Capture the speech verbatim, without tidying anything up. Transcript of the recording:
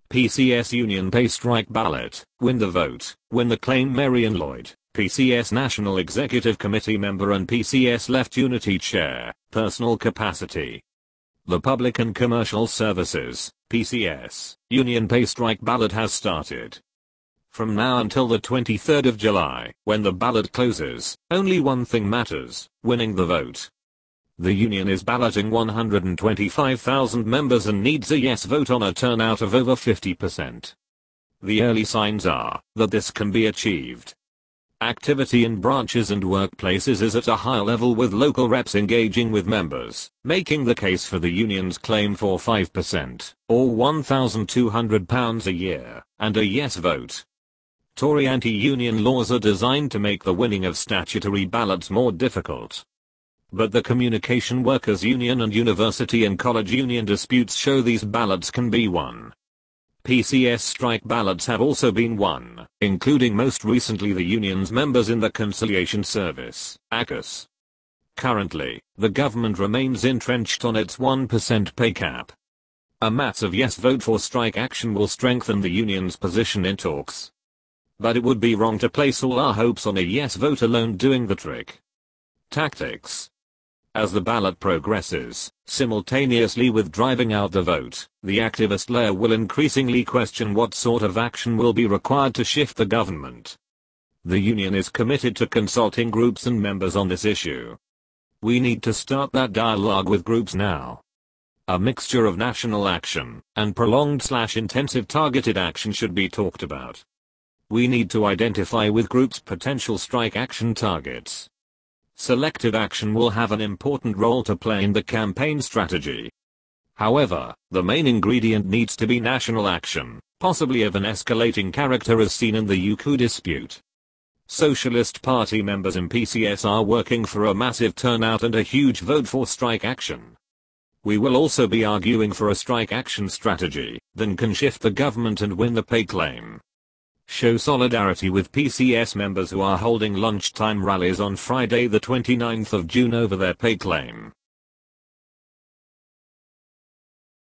P C S Union Pay Strike Ballot, Win the Vote, Win the Claim. Marian Lloyd, P C S National Executive Committee member and P C S Left Unity Chair, Personal Capacity. The Public and Commercial Services, P C S, Union Pay Strike Ballot has started. From now until the twenty-third of July, when the ballot closes, only one thing matters: winning the vote. The union is balloting one hundred twenty-five thousand members and needs a yes vote on a turnout of over fifty percent. The early signs are that this can be achieved. Activity in branches and workplaces is at a high level, with local reps engaging with members, making the case for the union's claim for five percent, or one thousand two hundred pounds a year, and a yes vote. Tory anti-union laws are designed to make the winning of statutory ballots more difficult. But the Communication Workers Union and University and College Union disputes show these ballots can be won. P C S strike ballots have also been won, including most recently the union's members in the Conciliation Service, A C U S. Currently, the government remains entrenched on its one percent pay cap. A massive yes vote for strike action will strengthen the union's position in talks. But it would be wrong to place all our hopes on a yes vote alone doing the trick. Tactics. As the ballot progresses, simultaneously with driving out the vote, the activist layer will increasingly question what sort of action will be required to shift the government. The union is committed to consulting groups and members on this issue. We need to start that dialogue with groups now. A mixture of national action and prolonged slash intensive targeted action should be talked about. We need to identify with groups potential strike action targets. Selective action will have an important role to play in the campaign strategy. However, the main ingredient needs to be national action, possibly of an escalating character as seen in the U K dispute. Socialist Party members in P C S are working for a massive turnout and a huge vote for strike action. We will also be arguing for a strike action strategy that can shift the government and win the pay claim. Show solidarity with P C S members who are holding lunchtime rallies on Friday the twenty-ninth of June over their pay claim.